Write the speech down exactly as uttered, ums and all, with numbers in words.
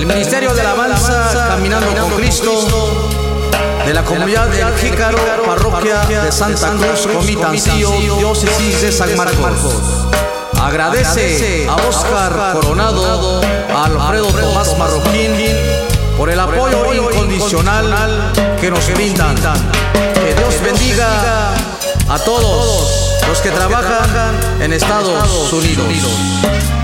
del Ministerio de Alabanza Caminando con Cristo, de la comunidad del Jícaro, parroquia de Santa Cruz, Comitancio, diócesis de San Marcos. Agradece a Oscar Coronado, a Alfredo Tomás Marroquín por el apoyo incondicional que nos brindan. Que Dios bendiga a todos los que trabajan en Estados Unidos.